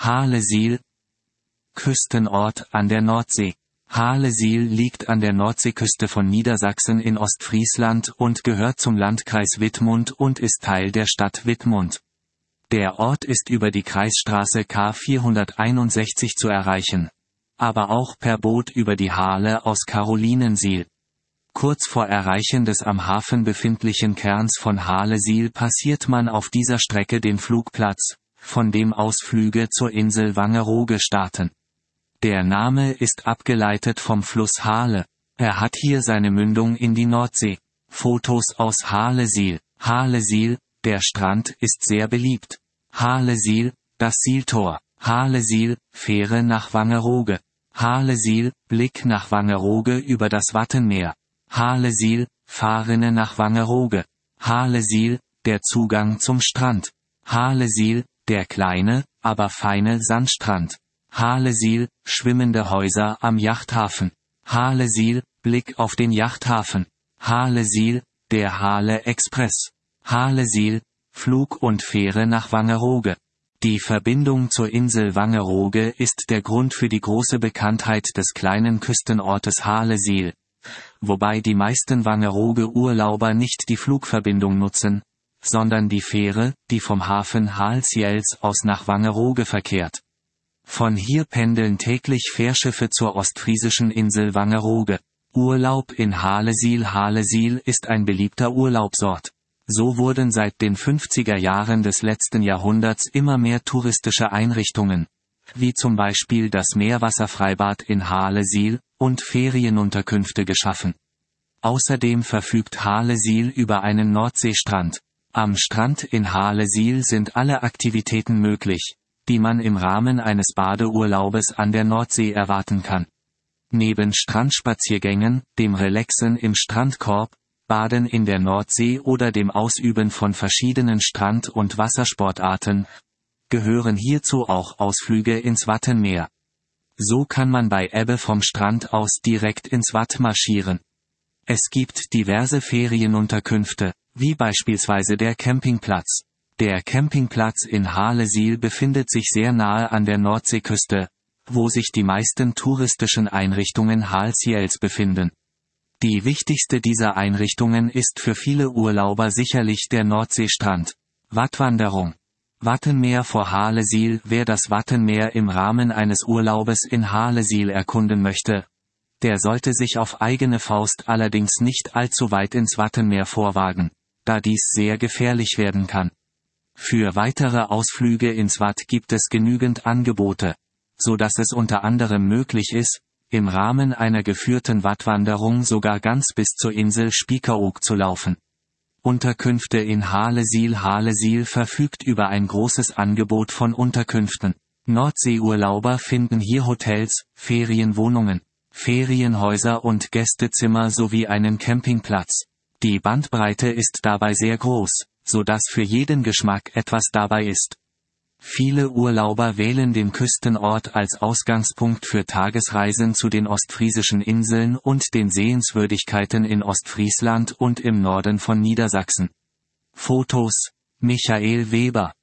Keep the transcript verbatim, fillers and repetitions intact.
Halesiel, Küstenort an der Nordsee. Halesiel liegt an der Nordseeküste von Niedersachsen in Ostfriesland und gehört zum Landkreis Wittmund und ist Teil der Stadt Wittmund. Der Ort ist über die Kreisstraße K vierhunderteinundsechzig zu erreichen, aber auch per Boot über die Hahle aus Carolinensiel. Kurz vor Erreichen des am Hafen befindlichen Kerns von Halesiel passiert man auf dieser Strecke den Flugplatz, von dem aus Flüge zur Insel Wangerooge starten. Der Name ist abgeleitet vom Fluss Hahle. Er hat hier seine Mündung in die Nordsee. Fotos aus Halesiel. Halesiel, der Strand ist sehr beliebt. Halesiel, das Sieltor. Halesiel, Fähre nach Wangerooge. Halesiel, Blick nach Wangerooge über das Wattenmeer. Halesiel, Fahrrinne nach Wangerooge. Halesiel, der Zugang zum Strand. Halesiel, der kleine, aber feine Sandstrand. Halesiel, schwimmende Häuser am Yachthafen. Halesiel, Blick auf den Yachthafen. Halesiel, der Hale Express. Halesiel, Flug und Fähre nach Wangerooge. Die Verbindung zur Insel Wangerooge ist der Grund für die große Bekanntheit des kleinen Küstenortes Halesiel, wobei die meisten Wangerooge-Urlauber nicht die Flugverbindung nutzen, sondern die Fähre, die vom Hafen Halsjels aus nach Wangerooge verkehrt. Von hier pendeln täglich Fährschiffe zur ostfriesischen Insel Wangerooge. Urlaub in Halesiel. Halesiel ist ein beliebter Urlaubsort. So wurden seit den fünfziger Jahren des letzten Jahrhunderts immer mehr touristische Einrichtungen, wie zum Beispiel das Meerwasserfreibad in Halesiel, und Ferienunterkünfte geschaffen. Außerdem verfügt Halesiel über einen Nordseestrand. Am Strand in Halesiel sind alle Aktivitäten möglich, die man im Rahmen eines Badeurlaubes an der Nordsee erwarten kann. Neben Strandspaziergängen, dem Relaxen im Strandkorb, Baden in der Nordsee oder dem Ausüben von verschiedenen Strand- und Wassersportarten, gehören hierzu auch Ausflüge ins Wattenmeer. So kann man bei Ebbe vom Strand aus direkt ins Watt marschieren. Es gibt diverse Ferienunterkünfte, wie beispielsweise der Campingplatz. Der Campingplatz in Halesiel befindet sich sehr nahe an der Nordseeküste, wo sich die meisten touristischen Einrichtungen Halsjels befinden. Die wichtigste dieser Einrichtungen ist für viele Urlauber sicherlich der Nordseestrand. Wattwanderung. Wattenmeer vor Halesiel. Wer das Wattenmeer im Rahmen eines Urlaubes in Halesiel erkunden möchte, der sollte sich auf eigene Faust allerdings nicht allzu weit ins Wattenmeer vorwagen, da dies sehr gefährlich werden kann. Für weitere Ausflüge ins Watt gibt es genügend Angebote, so dass es unter anderem möglich ist, im Rahmen einer geführten Wattwanderung sogar ganz bis zur Insel Spiekeroog zu laufen. Unterkünfte in Halesiel. Halesiel verfügt über ein großes Angebot von Unterkünften. Nordseeurlauber finden hier Hotels, Ferienwohnungen, Ferienhäuser und Gästezimmer sowie einen Campingplatz. Die Bandbreite ist dabei sehr groß, so dass für jeden Geschmack etwas dabei ist. Viele Urlauber wählen den Küstenort als Ausgangspunkt für Tagesreisen zu den ostfriesischen Inseln und den Sehenswürdigkeiten in Ostfriesland und im Norden von Niedersachsen. Fotos: Michael Weber.